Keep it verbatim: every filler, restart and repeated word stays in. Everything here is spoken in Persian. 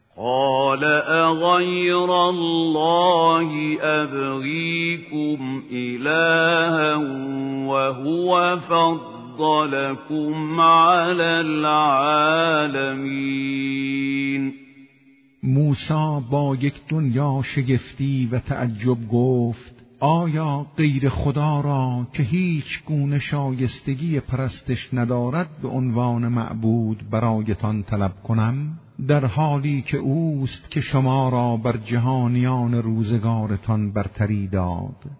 قال أغير الله أبغيكم إلها وهو فضلكم على العالمین. موسی با یک دنیا شگفتی و تعجب گفت: آیا غیر خدا را که هیچ گونه شایستگی پرستش ندارد به عنوان معبود برایتان طلب کنم، در حالی که اوست که شما را بر جهانیان روزگارتان برتری داد